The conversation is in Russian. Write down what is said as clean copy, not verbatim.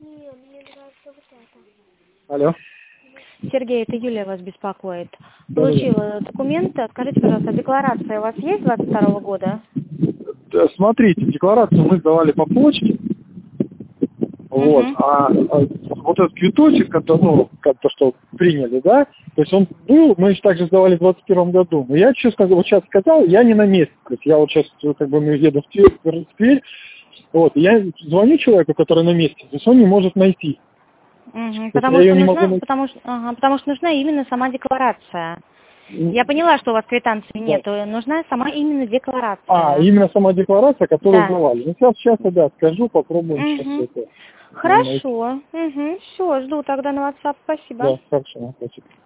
Алло. Сергей, это Юлия вас беспокоит. Да. Получила документы. Скажите, пожалуйста, декларация у вас есть 22 года? Да, смотрите, декларацию мы сдавали по почте. Вот. А вот этот квиточек, как-то что приняли, да, то есть он был, мы еще также сдавали в 2021 году. Но я сейчас сказал, я не на месте. То есть я вот сейчас как бы еду в Тверь, вот, и я звоню человеку, который на месте, то есть он не может найти. Потому что нужна именно сама декларация. Я поняла, что у вас квитанции нет, нужна сама именно декларация. Именно сама декларация, которую сдавали. Ну, сейчас, скажу, попробуем сейчас это. Хорошо. Все, жду тогда на WhatsApp. Спасибо. Да, хорошо, спасибо.